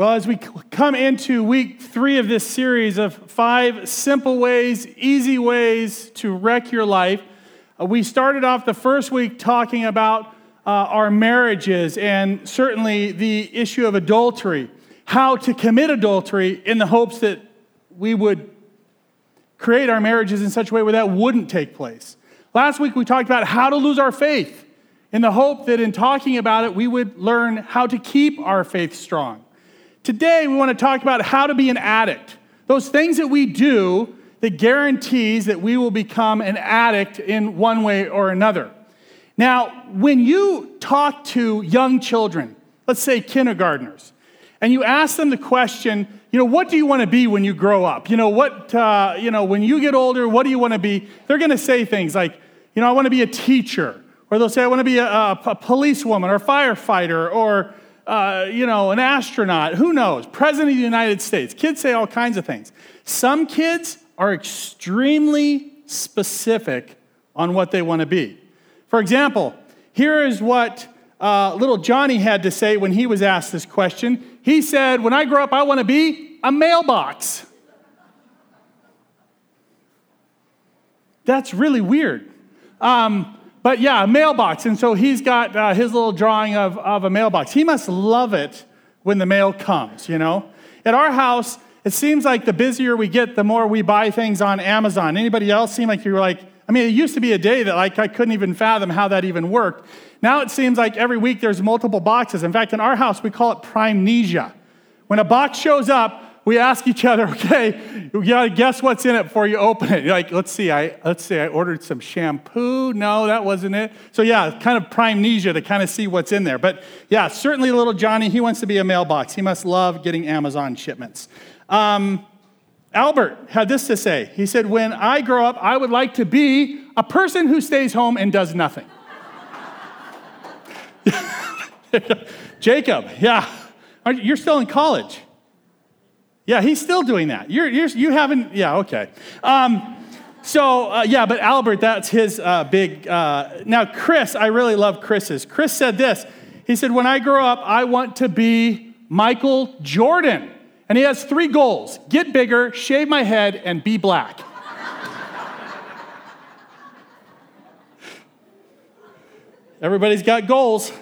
Well, as we come into week 3 of this series of 5 simple ways, easy ways to wreck your life, we started off the first week talking about our marriages and certainly the issue of adultery, how to commit adultery in the hopes that we would create our marriages in such a way where that wouldn't take place. Last week we talked about how to lose our faith in the hope that in talking about it we would learn how to keep our faith strong. Today, we want to talk about how to be an addict. Those things that we do that guarantees that we will become an addict in one way or another. Now, when you talk to young children, let's say kindergartners, and you ask them the question, what do you want to be when you grow up? When you get older, what do you want to be? They're going to say things like, I want to be a teacher. Or they'll say, I want to be a policewoman or a firefighter or an astronaut, who knows, president of the United States. Kids say all kinds of things. Some kids are extremely specific on what they want to be. For example, here is what little Johnny had to say when he was asked this question. He said, when I grow up, I want to be a mailbox. That's really weird. But yeah, a mailbox. And so he's got his little drawing of a mailbox. He must love it when the mail comes, At our house, it seems like the busier we get, the more we buy things on Amazon. Anybody else seem like you were like, it used to be a day that I couldn't even fathom how that even worked. Now it seems like every week there's multiple boxes. In fact, in our house, we call it Prime-nesia. When a box shows up, we ask each other, okay, you got to guess what's in it before you open it. You're like, let's see, I ordered some shampoo. No, that wasn't it. So yeah, kind of Prime-nesia to kind of see what's in there. But yeah, certainly little Johnny, he wants to be a mailbox. He must love getting Amazon shipments. Albert had this to say. He said, when I grow up, I would like to be a person who stays home and does nothing. Jacob, yeah. You're still in college. Yeah, he's still doing that. You haven't, yeah, okay. But Albert, that's his big, now Chris, I really love Chris's. Chris said this. He said, when I grow up, I want to be Michael Jordan. And he has 3 goals: get bigger, shave my head, and be black. Everybody's got goals.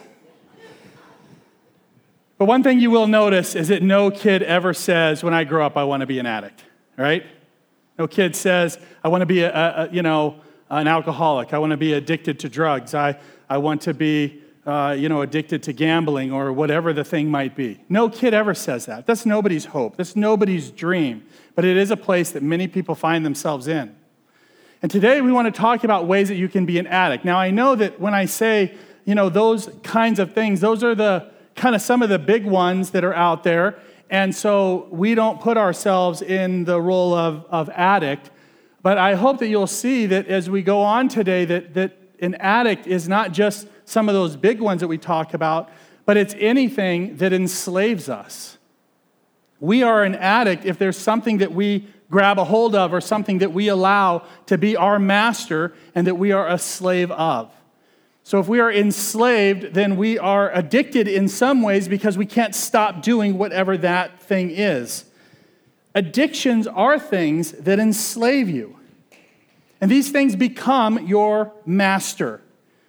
But one thing you will notice is that no kid ever says, when I grow up, I want to be an addict, right? No kid says, I want to be an alcoholic. I want to be addicted to drugs. I want to be, addicted to gambling or whatever the thing might be. No kid ever says that. That's nobody's hope. That's nobody's dream. But it is a place that many people find themselves in. And today we want to talk about ways that you can be an addict. Now, I know that when I say, those kinds of things, those are the kind of some of the big ones that are out there. And so we don't put ourselves in the role of addict. But I hope that you'll see that as we go on today, that an addict is not just some of those big ones that we talk about, but it's anything that enslaves us. We are an addict if there's something that we grab a hold of or something that we allow to be our master and that we are a slave of. So if we are enslaved, then we are addicted in some ways because we can't stop doing whatever that thing is. Addictions are things that enslave you. And these things become your master.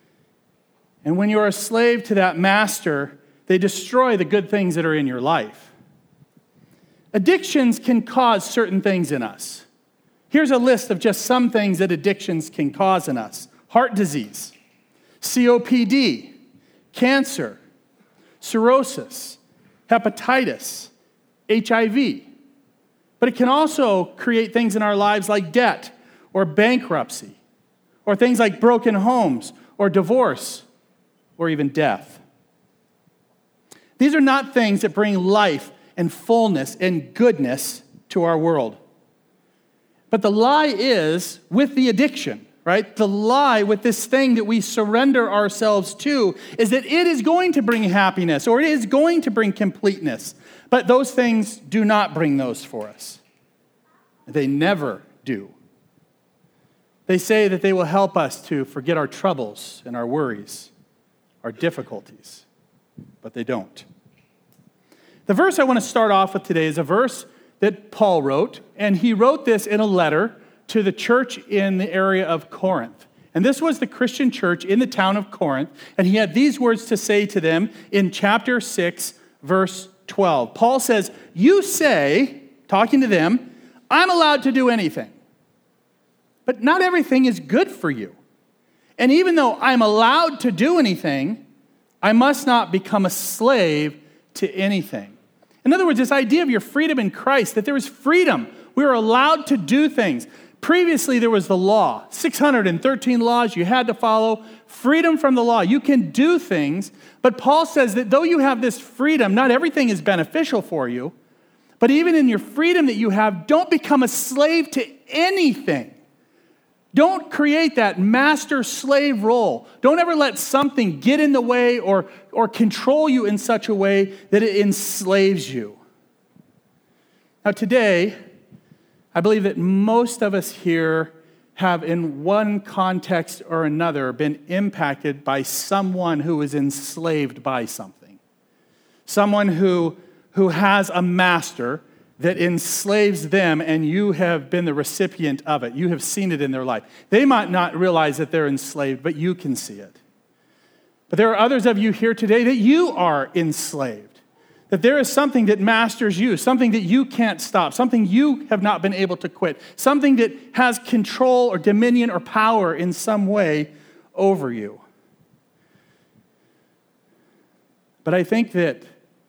And when you're a slave to that master, they destroy the good things that are in your life. Addictions can cause certain things in us. Here's a list of just some things that addictions can cause in us. Heart disease, COPD, cancer, cirrhosis, hepatitis, HIV. But it can also create things in our lives like debt or bankruptcy, or things like broken homes or divorce, or even death. These are not things that bring life and fullness and goodness to our world. But the lie is with the addiction, right? The lie with this thing that we surrender ourselves to is that it is going to bring happiness or it is going to bring completeness. But those things do not bring those for us. They never do. They say that they will help us to forget our troubles and our worries, our difficulties, but they don't. The verse I want to start off with today is a verse that Paul wrote, and he wrote this in a letter to the church in the area of Corinth. And this was the Christian church in the town of Corinth, and he had these words to say to them in chapter 6, verse 12. Paul says, "You say," talking to them, "I'm allowed to do anything, but not everything is good for you. And even though I'm allowed to do anything, I must not become a slave to anything." In other words, this idea of your freedom in Christ, that there is freedom. We are allowed to do things. Previously, there was the law, 613 laws you had to follow, freedom from the law. You can do things, but Paul says that though you have this freedom, not everything is beneficial for you, but even in your freedom that you have, don't become a slave to anything. Don't create that master-slave role. Don't ever let something get in the way or control you in such a way that it enslaves you. Now today, I believe that most of us here have in one context or another been impacted by someone who is enslaved by something. Someone who has a master that enslaves them, and you have been the recipient of it. You have seen it in their life. They might not realize that they're enslaved, but you can see it. But there are others of you here today that you are enslaved, that there is something that masters you, something that you can't stop, something you have not been able to quit, something that has control or dominion or power in some way over you. But I think that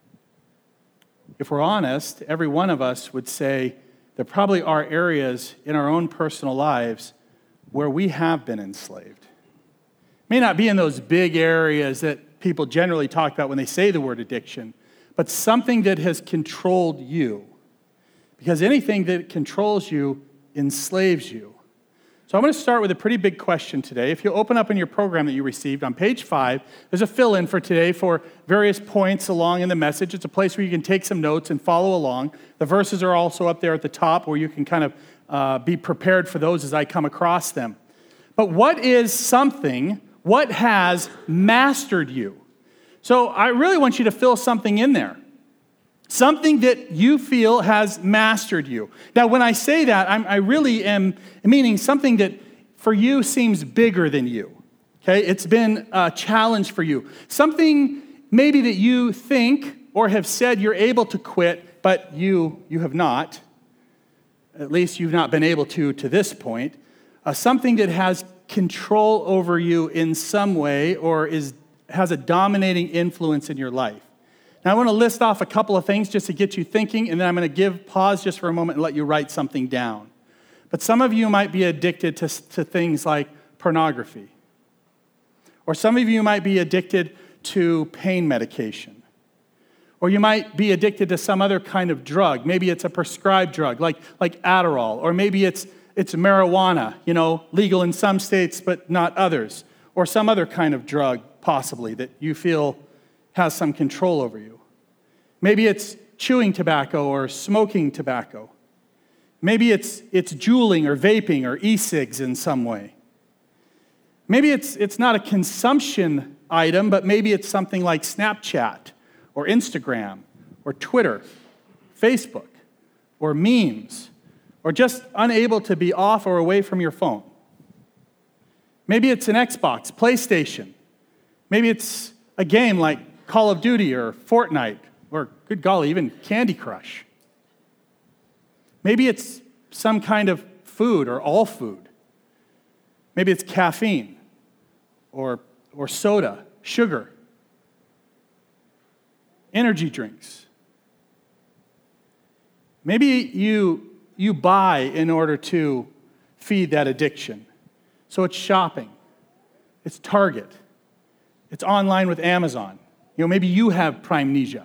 if we're honest, every one of us would say there probably are areas in our own personal lives where we have been enslaved. It may not be in those big areas that people generally talk about when they say the word addiction, but something that has controlled you. Because anything that controls you enslaves you. So I'm going to start with a pretty big question today. If you open up in your program that you received on page 5, there's a fill-in for today for various points along in the message. It's a place where you can take some notes and follow along. The verses are also up there at the top where you can kind of be prepared for those as I come across them. But what is something, what has mastered you? So I really want you to fill something in there. Something that you feel has mastered you. Now, when I say that, I really am meaning something that for you seems bigger than you. Okay, it's been a challenge for you. Something maybe that you think or have said you're able to quit, but you have not. At least you've not been able to this point. Something that has control over you in some way or has a dominating influence in your life. Now, I want to list off a couple of things just to get you thinking, and then I'm going to pause just for a moment and let you write something down. But some of you might be addicted to things like pornography. Or some of you might be addicted to pain medication. Or you might be addicted to some other kind of drug. Maybe it's a prescribed drug like Adderall. Or maybe it's marijuana, legal in some states but not others. Or some other kind of drug, possibly, that you feel has some control over you. Maybe it's chewing tobacco or smoking tobacco. Maybe it's juuling or vaping or e-cigs in some way. Maybe it's not a consumption item, but maybe it's something like Snapchat or Instagram or Twitter, Facebook, or memes, or just unable to be off or away from your phone. Maybe it's an Xbox, PlayStation. Maybe it's a game like Call of Duty or Fortnite, or good golly, even Candy Crush. Maybe it's some kind of food or all food. Maybe it's caffeine or soda, sugar, energy drinks. Maybe you buy in order to feed that addiction. So it's shopping, it's Target, it's online with Amazon. Maybe you have primnesia.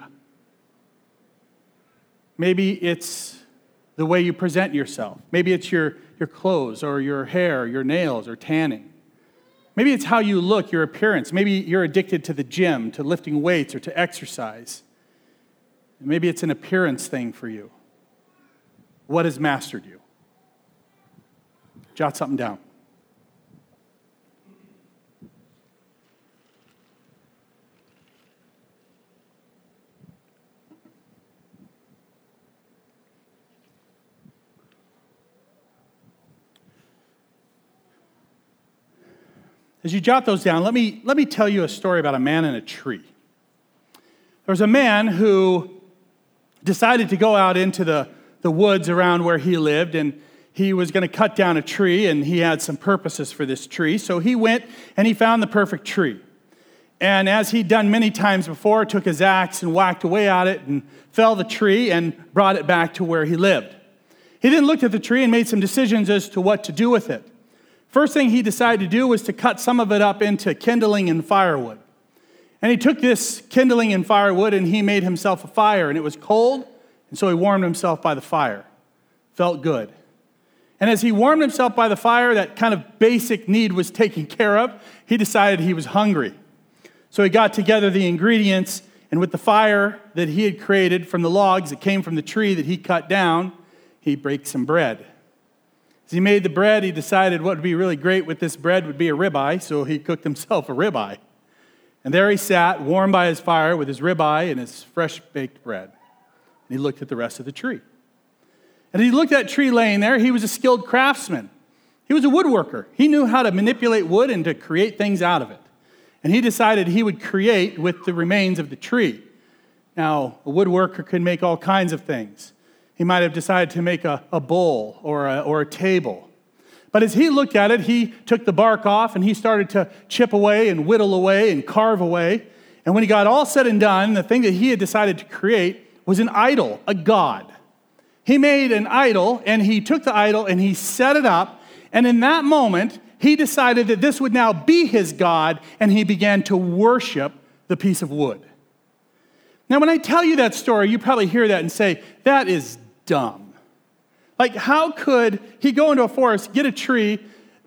Maybe it's the way you present yourself. Maybe it's your clothes or your hair, your nails, or tanning. Maybe it's how you look, your appearance. Maybe you're addicted to the gym, to lifting weights, or to exercise. Maybe it's an appearance thing for you. What has mastered you? Jot something down. as you jot those down, let me tell you a story about a man and a tree. There was a man who decided to go out into the woods around where he lived, and he was going to cut down a tree, and he had some purposes for this tree. So he went and he found the perfect tree. And as he'd done many times before, took his axe and whacked away at it and felled the tree and brought it back to where he lived. He then looked at the tree and made some decisions as to what to do with it. First thing he decided to do was to cut some of it up into kindling and firewood. And he took this kindling and firewood and he made himself a fire. And it was cold, and so he warmed himself by the fire. Felt good. And as he warmed himself by the fire, that kind of basic need was taken care of. He decided he was hungry. So he got together the ingredients, and with the fire that he had created from the logs that came from the tree that he cut down, he baked some bread. As he made the bread, he decided what would be really great with this bread would be a ribeye, so he cooked himself a ribeye. And there he sat, warm by his fire, with his ribeye and his fresh-baked bread. And he looked at the rest of the tree. And he looked at that tree laying there. He was a skilled craftsman. He was a woodworker. He knew how to manipulate wood and to create things out of it. And he decided he would create with the remains of the tree. Now, a woodworker could make all kinds of things. He might have decided to make a bowl or a table. But as he looked at it, he took the bark off and he started to chip away and whittle away and carve away. And when he got all said and done, the thing that he had decided to create was an idol, a god. He made an idol, and he took the idol and he set it up. And in that moment, he decided that this would now be his God, and he began to worship the piece of wood. Now, when I tell you that story, you probably hear that and say, that is dumb. Like, how could he go into a forest, get a tree,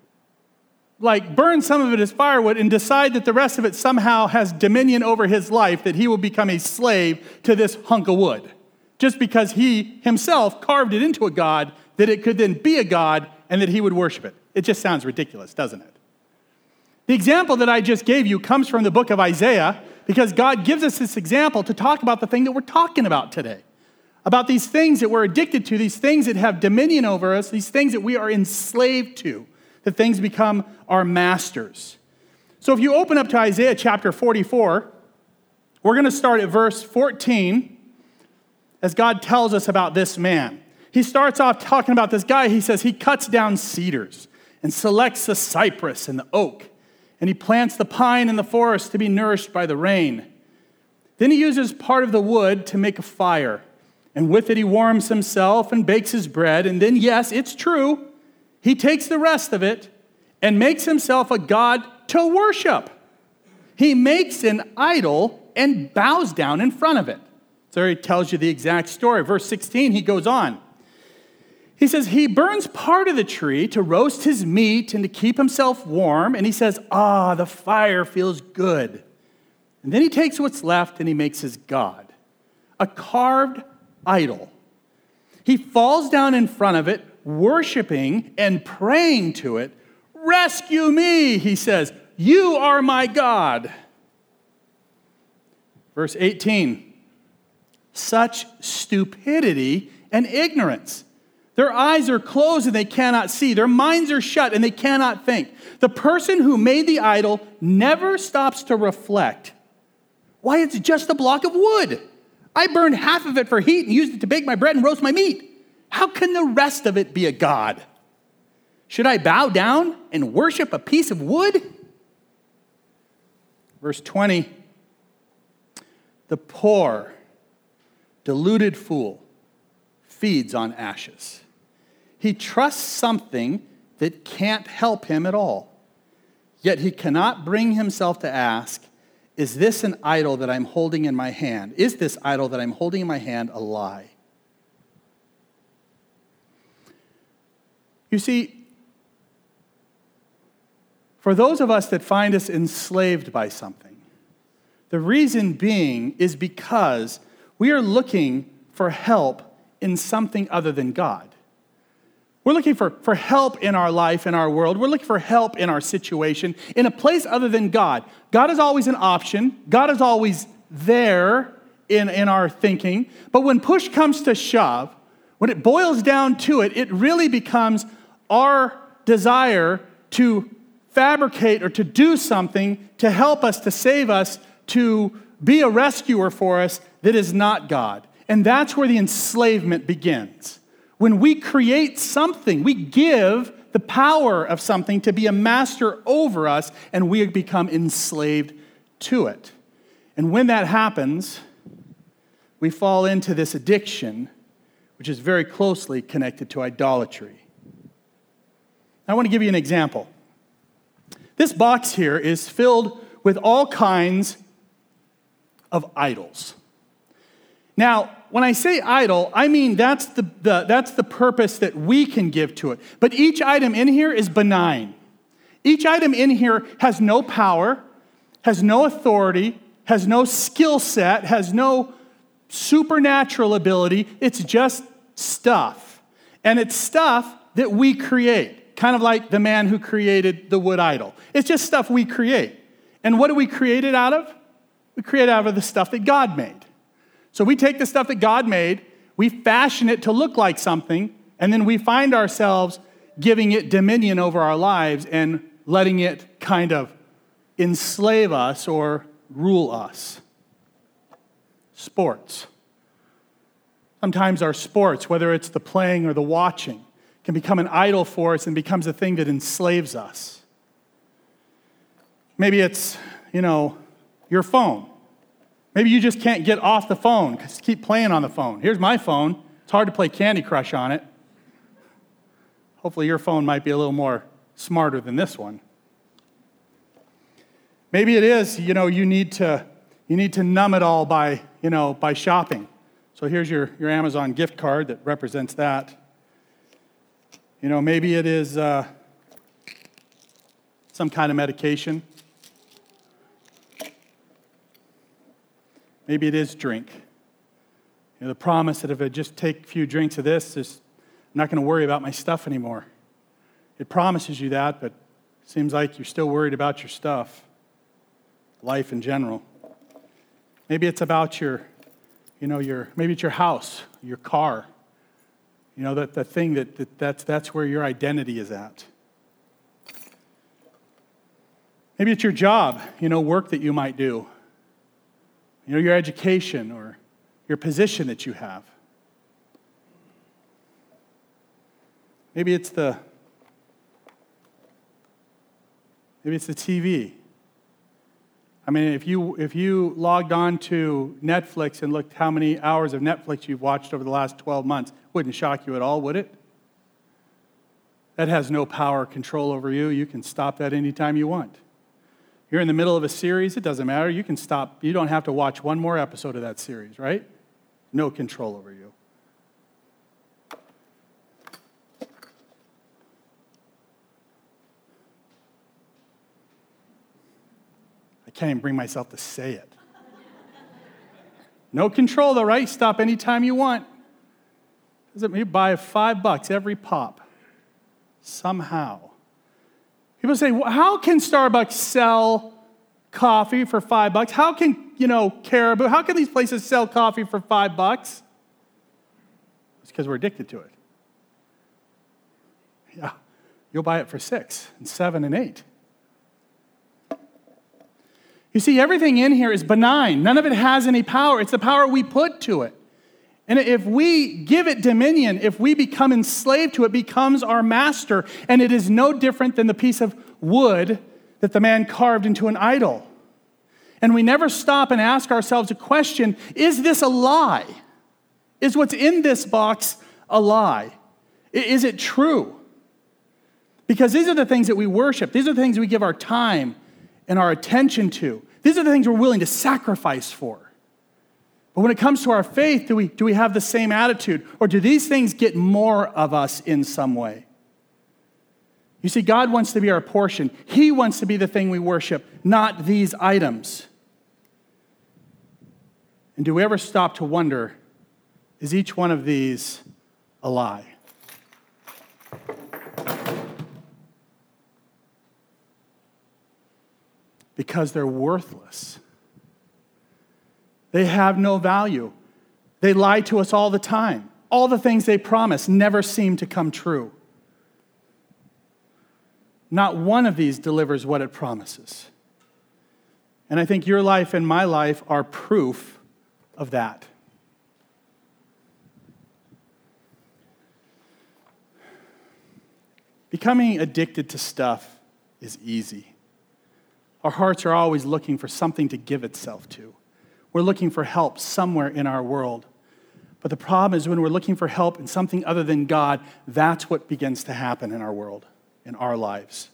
like burn some of it as firewood, and decide that the rest of it somehow has dominion over his life, that he will become a slave to this hunk of wood, just because he himself carved it into a god, that it could then be a god, and that he would worship it? It just sounds ridiculous, doesn't it? The example that I just gave you comes from the book of Isaiah, because God gives us this example to talk about the thing that we're talking about today. About these things that we're addicted to, these things that have dominion over us, these things that we are enslaved to, that things become our masters. So if you open up to Isaiah chapter 44, we're going to start at verse 14 as God tells us about this man. He starts off talking about this guy. He says he cuts down cedars and selects the cypress and the oak, and he plants the pine in the forest to be nourished by the rain. Then he uses part of the wood to make a fire, and with it he warms himself and bakes his bread, and then, yes, it's true, he takes the rest of it and makes himself a god to worship. He makes an idol and bows down in front of it. So he tells you the exact story. Verse 16, he goes on. He says, he burns part of the tree to roast his meat and to keep himself warm. And he says, the fire feels good. And then he takes what's left and he makes his god, a carved idol. He falls down in front of it, worshiping and praying to it. Rescue me, he says. You are my God. Verse 18, such stupidity and ignorance. Their eyes are closed and they cannot see. Their minds are shut and they cannot think. The person who made the idol never stops to reflect. Why, it's just a block of wood. I burned half of it for heat and used it to bake my bread and roast my meat. How can the rest of it be a god? Should I bow down and worship a piece of wood? Verse 20, the poor, deluded fool feeds on ashes. He trusts something that can't help him at all. Yet he cannot bring himself to ask, is this an idol that I'm holding in my hand? Is this idol that I'm holding in my hand a lie? You see, for those of us that find us enslaved by something, the reason being is because we are looking for help in something other than God. We're looking for help in our life, in our world. We're looking for help in our situation, in a place other than God. God is always an option. God is always there in our thinking. But when push comes to shove, when it boils down to it, it really becomes our desire to fabricate or to do something to help us, to save us, to be a rescuer for us that is not God. And that's where the enslavement begins. When we create something, we give the power of something to be a master over us, and we become enslaved to it. And when that happens, we fall into this addiction, which is very closely connected to idolatry. I want to give you an example. This box here is filled with all kinds of idols. Now, when I say idol, I mean that's the purpose that we can give to it. But each item in here is benign. Each item in here has no power, has no authority, has no skill set, has no supernatural ability. It's just stuff. And it's stuff that we create, kind of like the man who created the wood idol. It's just stuff we create. And what do we create it out of? We create it out of the stuff that God made. So we take the stuff that God made, we fashion it to look like something, and then we find ourselves giving it dominion over our lives and letting it kind of enslave us or rule us. Sports. Sometimes our sports, whether it's the playing or the watching, can become an idol for us and becomes a thing that enslaves us. Maybe it's, your phone. Maybe you just can't get off the phone because you keep playing on the phone. Here's my phone. It's hard to play Candy Crush on it. Hopefully your phone might be a little more smarter than this one. Maybe it is, you need to numb it all by shopping. So here's your Amazon gift card that represents that. Maybe it is some kind of medication. Maybe it is drink. The promise that if I just take a few drinks of this, I'm not going to worry about my stuff anymore. It promises you that, but it seems like you're still worried about your stuff, life in general. Maybe it's about maybe it's your house, your car. That the thing that's where your identity is at. Maybe it's your job, work that you might do. Your education or your position that you have. Maybe it's the TV. I mean, if you logged on to Netflix and looked how many hours of Netflix you've watched over the last 12 months, wouldn't shock you at all, would it? That has no power or control over you. You can stop that anytime you want. You're in the middle of a series, it doesn't matter. You can stop. You don't have to watch one more episode of that series, right? No control over you. I can't even bring myself to say it. No control though, right? Stop anytime you want. Doesn't mean buy $5 every pop. Somehow. People say, well, how can Starbucks sell coffee for $5? How can, Caribou, how can these places sell coffee for $5? It's because we're addicted to it. Yeah, you'll buy it for $6 and $7 and $8. You see, everything in here is benign. None of it has any power. It's the power we put to it. And if we give it dominion, if we become enslaved to it, it becomes our master. And it is no different than the piece of wood that the man carved into an idol. And we never stop and ask ourselves a question, is this a lie? Is what's in this box a lie? Is it true? Because these are the things that we worship. These are the things we give our time and our attention to. These are the things we're willing to sacrifice for. But when it comes to our faith, do we have the same attitude? Or do these things get more of us in some way? You see, God wants to be our portion. He wants to be the thing we worship, not these items. And do we ever stop to wonder, is each one of these a lie? Because they're worthless. They have no value. They lie to us all the time. All the things they promise never seem to come true. Not one of these delivers what it promises. And I think your life and my life are proof of that. Becoming addicted to stuff is easy. Our hearts are always looking for something to give itself to. We're looking for help somewhere in our world. But the problem is when we're looking for help in something other than God, that's what begins to happen in our world, in our lives.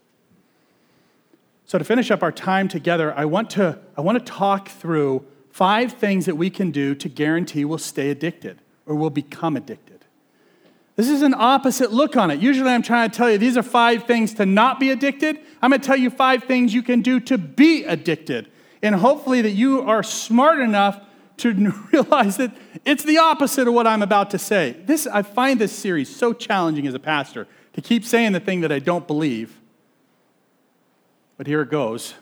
So to finish up our time together, I want to talk through 5 things that we can do to guarantee we'll stay addicted or we'll become addicted. This is an opposite look on it. Usually I'm trying to tell you these are 5 things to not be addicted. I'm going to tell you 5 things you can do to be addicted. And hopefully that you are smart enough to realize that it's the opposite of what I'm about to say. I find this series so challenging as a pastor to keep saying the thing that I don't believe. But here it goes.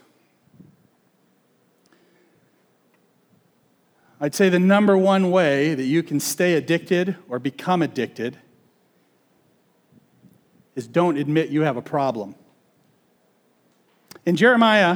I'd say the number one way that you can stay addicted or become addicted is don't admit you have a problem. In Jeremiah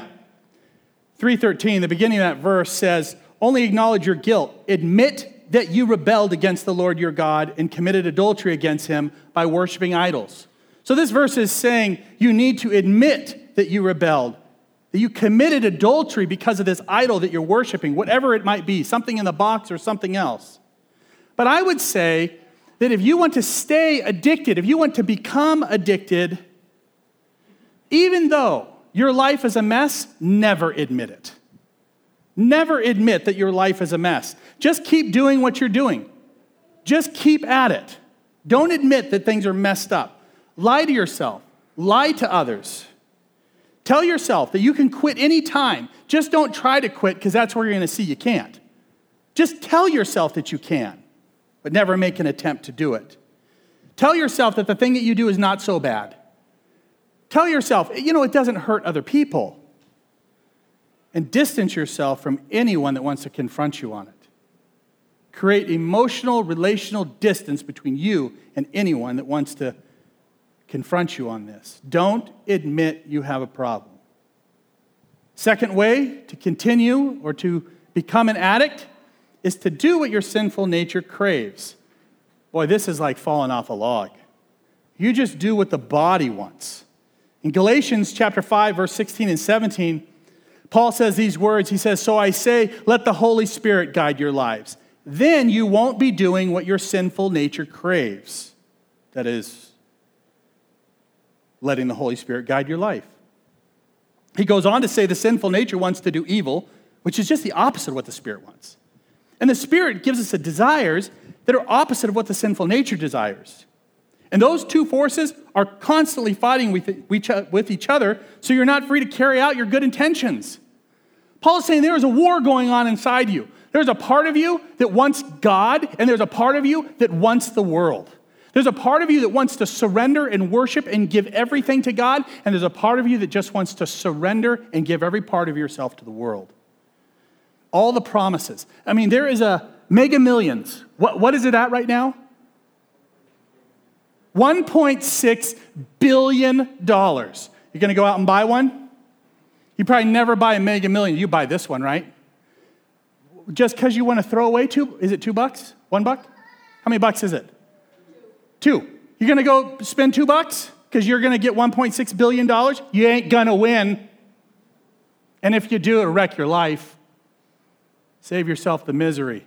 3:13, the beginning of that verse says, only acknowledge your guilt. Admit that you rebelled against the Lord your God and committed adultery against him by worshiping idols. So this verse is saying you need to admit that you rebelled, that you committed adultery because of this idol that you're worshiping, whatever it might be, something in the box or something else. But I would say that if you want to stay addicted, if you want to become addicted, even though your life is a mess, never admit it. Never admit that your life is a mess. Just keep doing what you're doing. Just keep at it. Don't admit that things are messed up. Lie to yourself. Lie to others. Tell yourself that you can quit any time. Just don't try to quit because that's where you're going to see you can't. Just tell yourself that you can, but never make an attempt to do it. Tell yourself that the thing that you do is not so bad. Tell yourself, it doesn't hurt other people. And distance yourself from anyone that wants to confront you on it. Create emotional, relational distance between you and anyone that wants to confront you on this. Don't admit you have a problem. Second way to continue or to become an addict is to do what your sinful nature craves. Boy, this is like falling off a log. You just do what the body wants. In Galatians chapter 5, verse 16 and 17, Paul says these words. He says, so I say, let the Holy Spirit guide your lives. Then you won't be doing what your sinful nature craves. That is, letting the Holy Spirit guide your life. He goes on to say the sinful nature wants to do evil, which is just the opposite of what the Spirit wants. And the Spirit gives us the desires that are opposite of what the sinful nature desires. And those two forces are constantly fighting with each other, so you're not free to carry out your good intentions. Paul is saying there is a war going on inside you. There's a part of you that wants God, and there's a part of you that wants the world. There's a part of you that wants to surrender and worship and give everything to God, and there's a part of you that just wants to surrender and give every part of yourself to the world. All the promises. There is a Mega Millions. What is it at right now? $1.6 billion. You're going to go out and buy one? You probably never buy a Mega Million. You buy this one, right? Just because you want to throw away is it $2? $1? How many bucks is it? $2. You're going to go spend $2 because you're going to get $1.6 billion? You ain't going to win. And if you do, it'll wreck your life. Save yourself the misery.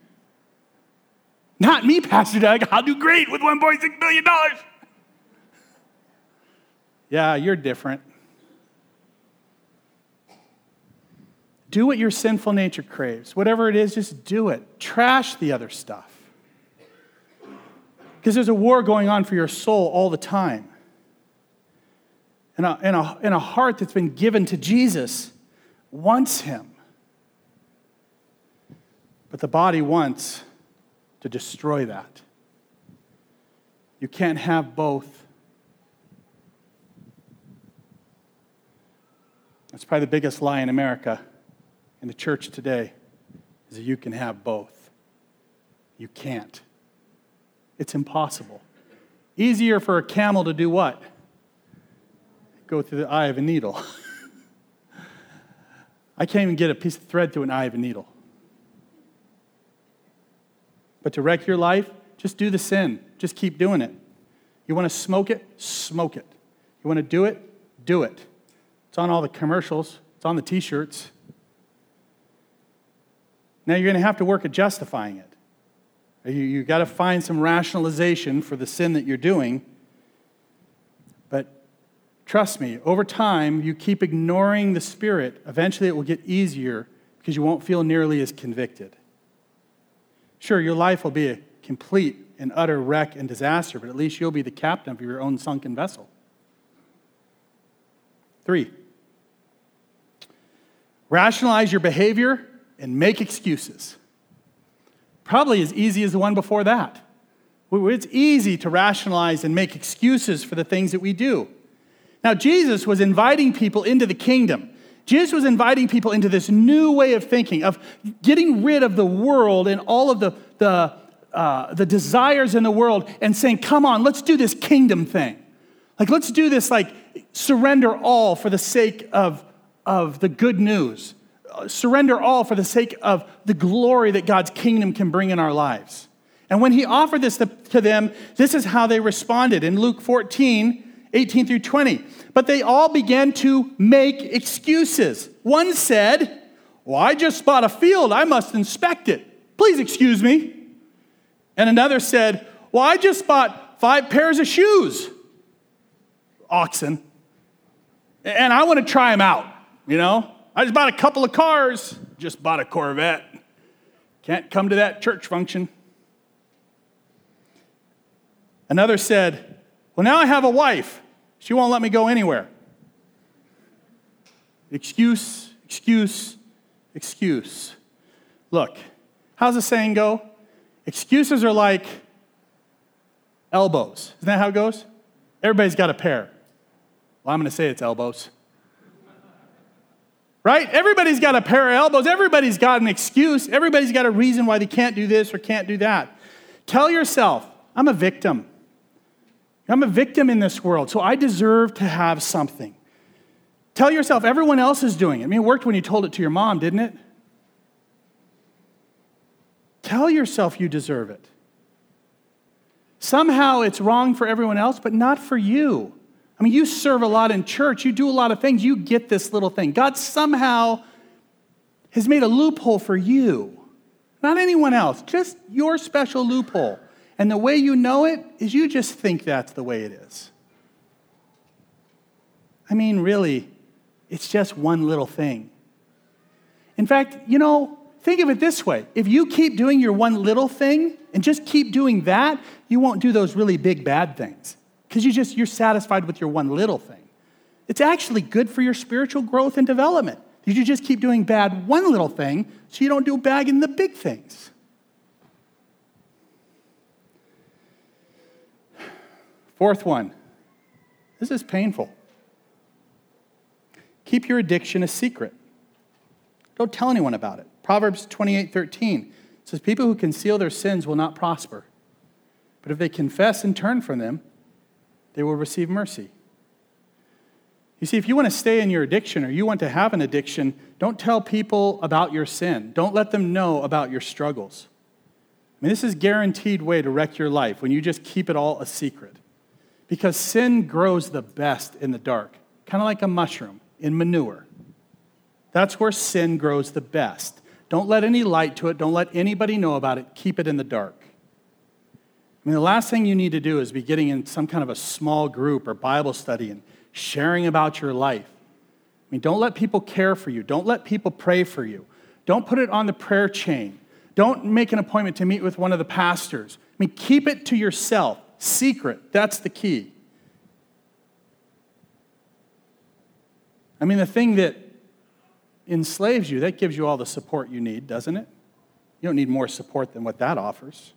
Not me, Pastor Doug. I'll do great with $1.6 billion. Yeah, you're different. Do what your sinful nature craves. Whatever it is, just do it. Trash the other stuff. Because there's a war going on for your soul all the time. And a heart that's been given to Jesus wants him. But the body wants to destroy that. You can't have both. That's probably the biggest lie in America, in the church today, is that you can have both. You can't. It's impossible. Easier for a camel to do what? go through the eye of a needle. I can't even get a piece of thread through an eye of a needle. But to wreck your life, just do the sin. Just keep doing it. You want to smoke it? Smoke it. You want to do it? Do it. It's on all the commercials. It's on the t-shirts. Now you're going to have to work at justifying it. You've got to find some rationalization for the sin that you're doing. But trust me, over time, you keep ignoring the Spirit, eventually it will get easier because you won't feel nearly as convicted. Sure, your life will be a complete and utter wreck and disaster, but at least you'll be the captain of your own sunken vessel. 3, rationalize your behavior and make excuses. Probably as easy as the one before that. It's easy to rationalize and make excuses for the things that we do. Now, Jesus was inviting people into the kingdom. Jesus was inviting people into this new way of thinking, of getting rid of the world and all of the desires in the world and saying, come on, let's do this kingdom thing. Like, let's do this, like, surrender all for the sake of the good news. Surrender all for the sake of the glory that God's kingdom can bring in our lives. And when he offered this to them, this is how they responded. In Luke 14, 18 through 20. But they all began to make excuses. One said, well, I just bought a field. I must inspect it. Please excuse me. And another said, well, I just bought 5 pairs of shoes. Oxen. And I want to try them out, you know. I just bought a couple of cars. Just bought a Corvette. Can't come to that church function. Another said, well, now I have a wife. She won't let me go anywhere. Excuse, excuse, excuse. Look, how's the saying go? Excuses are like elbows. Isn't that how it goes? Everybody's got a pair. Well, I'm going to say it's elbows. Right? Everybody's got a pair of elbows. Everybody's got an excuse. Everybody's got a reason why they can't do this or can't do that. Tell yourself, I'm a victim. I'm a victim in this world, so I deserve to have something. Tell yourself, everyone else is doing it. I mean, it worked when you told it to your mom, didn't it? Tell yourself you deserve it. Somehow it's wrong for everyone else, but not for you. I mean, you serve a lot in church. You do a lot of things. You get this little thing. God somehow has made a loophole for you, not anyone else, just your special loophole. And the way you know it is you just think that's the way it is. I mean, really, it's just one little thing. In fact, you know, think of it this way. If you keep doing your one little thing and just keep doing that, you won't do those really big bad things. Because you're satisfied with your one little thing. It's actually good for your spiritual growth and development. You just keep doing bad one little thing so you don't do bad in the big things. Fourth one. This is painful. Keep your addiction a secret. Don't tell anyone about it. Proverbs 28:13 says, people who conceal their sins will not prosper. But if they confess and turn from them, they will receive mercy. You see, if you want to stay in your addiction or you want to have an addiction, don't tell people about your sin. Don't let them know about your struggles. I mean, this is a guaranteed way to wreck your life when you just keep it all a secret. Because sin grows the best in the dark, kind of like a mushroom in manure. That's where sin grows the best. Don't let any light to it. Don't let anybody know about it. Keep it in the dark. I mean, the last thing you need to do is be getting in some kind of a small group or Bible study and sharing about your life. I mean, don't let people care for you. Don't let people pray for you. Don't put it on the prayer chain. Don't make an appointment to meet with one of the pastors. I mean, keep it to yourself. Secret. That's the key. I mean, the thing that enslaves you, that gives you all the support you need, doesn't it? You don't need more support than what that offers.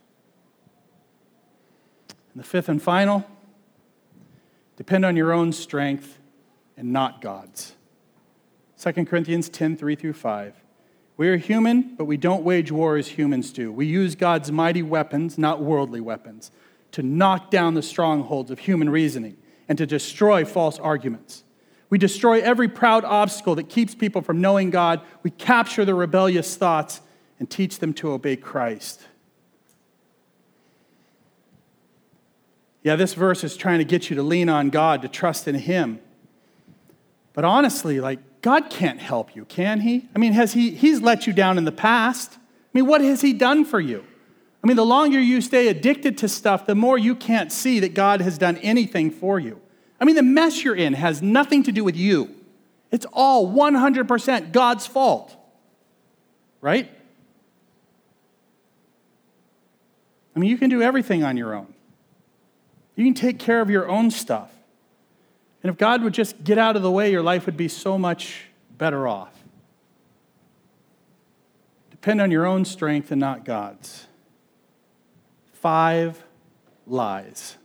And the fifth and final, depend on your own strength and not God's. 2 Corinthians 10:3-5. We are human, but we don't wage war as humans do. We use God's mighty weapons, not worldly weapons, to knock down the strongholds of human reasoning and to destroy false arguments. We destroy every proud obstacle that keeps people from knowing God. We capture the rebellious thoughts and teach them to obey Christ. Yeah, this verse is trying to get you to lean on God, to trust in Him. But honestly, God can't help you, can He? I mean, He's let you down in the past. I mean, what has He done for you? I mean, the longer you stay addicted to stuff, the more you can't see that God has done anything for you. I mean, the mess you're in has nothing to do with you. It's all 100% God's fault, right? I mean, you can do everything on your own. You can take care of your own stuff. And if God would just get out of the way, your life would be so much better off. Depend on your own strength and not God's. 5 lies.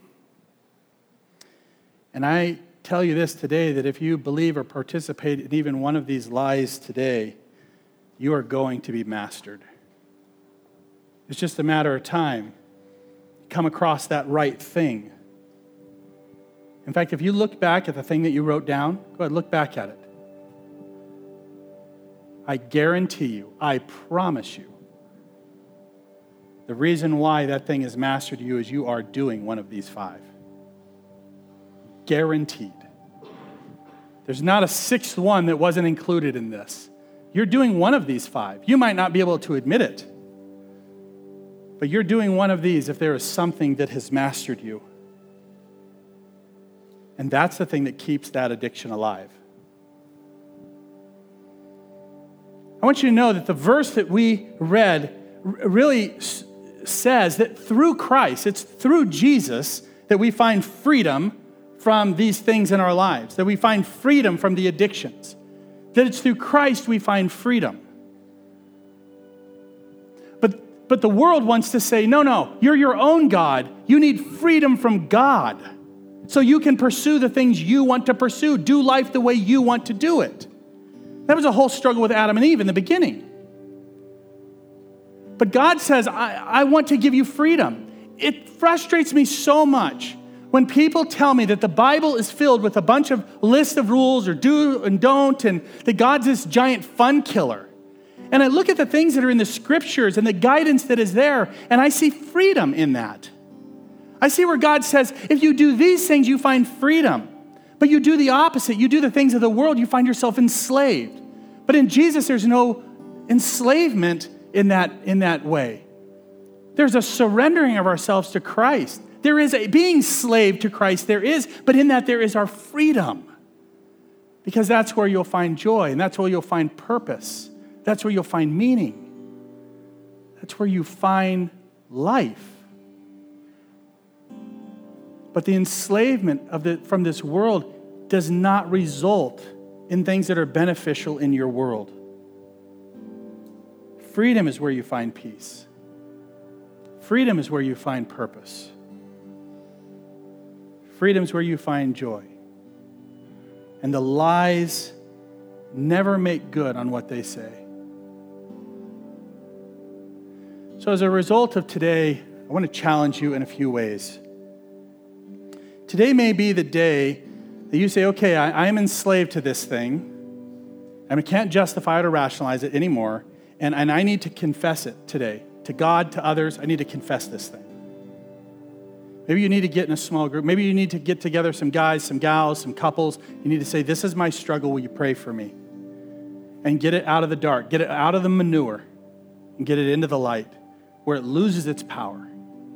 And I tell you this today, that if you believe or participate in even one of these lies today, you are going to be mastered. It's just a matter of time. Come across that right thing. In fact, if you look back at the thing that you wrote down, go ahead, look back at it. I guarantee you, I promise you, the reason why that thing is mastered you is you are doing one of these 5. Guaranteed. There's not a 6th one that wasn't included in this. You're doing one of these 5. You might not be able to admit it, but you're doing one of these if there is something that has mastered you. And that's the thing that keeps that addiction alive. I want you to know that the verse that we read really says that through Christ, it's through Jesus that we find freedom from these things in our lives, that we find freedom from the addictions, that it's through Christ we find freedom. But the world wants to say, no, you're your own God. You need freedom from God so you can pursue the things you want to pursue, do life the way you want to do it. That was a whole struggle with Adam and Eve in the beginning. But God says, I want to give you freedom. It frustrates me so much when people tell me that the Bible is filled with a bunch of lists of rules or do and don't, and that God's this giant fun killer. And I look at the things that are in the scriptures and the guidance that is there, and I see freedom in that. I see where God says, if you do these things, you find freedom. But you do the opposite. You do the things of the world, you find yourself enslaved. But in Jesus, there's no enslavement in that way. There's a surrendering of ourselves to Christ. There is a being slave to Christ. There is, but in that there is our freedom. Because that's where you'll find joy, and that's where you'll find purpose. That's where you'll find meaning. That's where you find life. But the enslavement from this world does not result in things that are beneficial in your world. Freedom is where you find peace. Freedom is where you find purpose. Freedom is where you find joy. And the lies never make good on what they say. So as a result of today, I want to challenge you in a few ways. Today may be the day that you say, okay, I am enslaved to this thing, and I can't justify it or rationalize it anymore, and I need to confess it today. To God, to others, I need to confess this thing. Maybe you need to get in a small group. Maybe you need to get together some guys, some gals, some couples. You need to say, this is my struggle. Will you pray for me? And get it out of the dark. Get it out of the manure and get it into the light where it loses its power.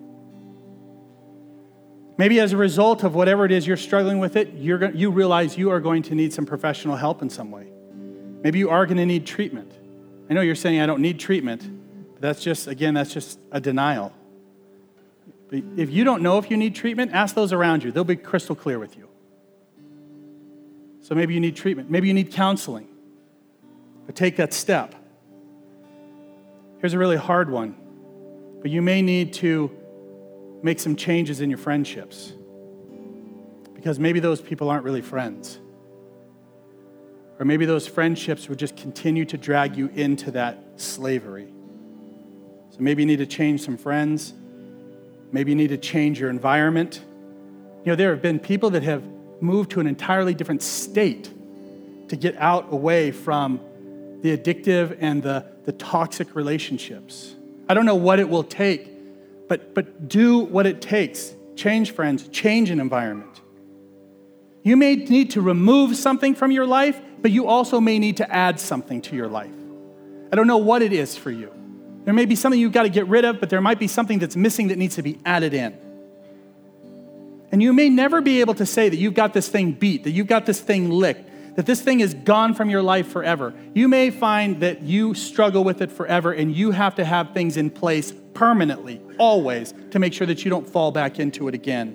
Maybe as a result of whatever it is you're struggling with it, you realize you are going to need some professional help in some way. Maybe you are going to need treatment. I know you're saying I don't need treatment, but that's just a denial. But if you don't know if you need treatment, ask those around you. They'll be crystal clear with you. So maybe you need treatment. Maybe you need counseling. But take that step. Here's a really hard one. But you may need to make some changes in your friendships. Because maybe those people aren't really friends. Or maybe those friendships would just continue to drag you into that slavery. So maybe you need to change some friends. Maybe you need to change your environment. You know, there have been people that have move to an entirely different state to get out away from the addictive and the toxic relationships. I don't know what it will take, but do what it takes. Change friends, change an environment. You may need to remove something from your life, but you also may need to add something to your life. I don't know what it is for you. There may be something you've got to get rid of, but there might be something that's missing that needs to be added in. And you may never be able to say that you've got this thing beat, that you've got this thing licked, that this thing is gone from your life forever. You may find that you struggle with it forever, and you have to have things in place permanently, always, to make sure that you don't fall back into it again.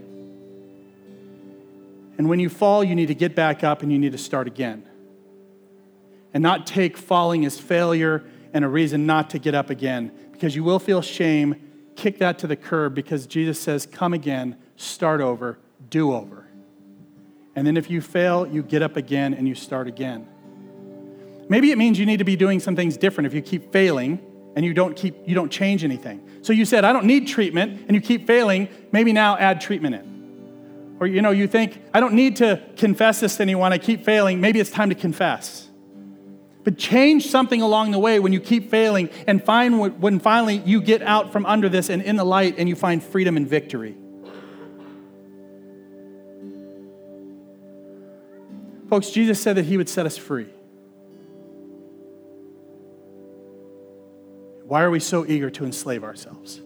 And when you fall, you need to get back up and you need to start again. And not take falling as failure and a reason not to get up again, because you will feel shame. Kick that to the curb, because Jesus says, come again, start over, do over. And then if you fail, you get up again and you start again. Maybe it means you need to be doing some things different if you keep failing and you don't change anything. So you said, I don't need treatment, and you keep failing, maybe now add treatment in. Or you think, I don't need to confess this to anyone, I keep failing, maybe it's time to confess. But change something along the way when you keep failing, and find when finally you get out from under this and in the light and you find freedom and victory. Folks, Jesus said that he would set us free. Why are we so eager to enslave ourselves?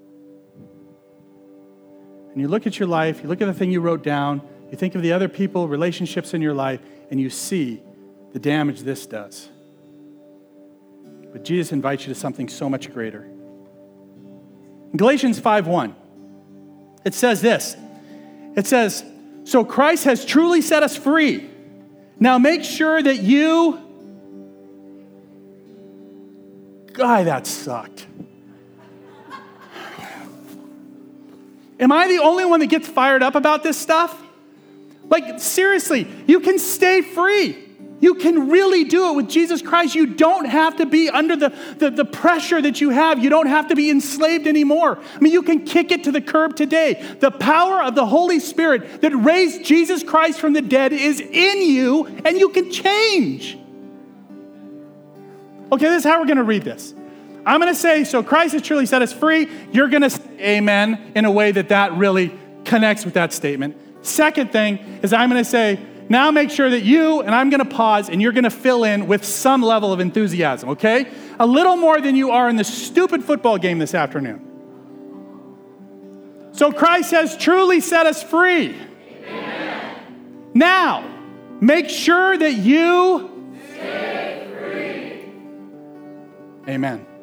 And you look at your life, you look at the thing you wrote down, you think of the other people, relationships in your life, and you see the damage this does. But Jesus invites you to something so much greater. In Galatians 5:1, it says this. It says, so Christ has truly set us free. Now make sure that you... Guy, that sucked. Am I the only one that gets fired up about this stuff? Like, seriously, you can stay free. You can really do it with Jesus Christ. You don't have to be under the pressure that you have. You don't have to be enslaved anymore. I mean, you can kick it to the curb today. The power of the Holy Spirit that raised Jesus Christ from the dead is in you, and you can change. Okay, this is how we're going to read this. I'm going to say, so Christ has truly set us free. You're going to say amen in a way that really connects with that statement. Second thing is I'm going to say, now make sure that you, and I'm going to pause, and you're going to fill in with some level of enthusiasm, okay? A little more than you are in the stupid football game this afternoon. So Christ has truly set us free. Amen. Now, make sure that you stay free. Amen.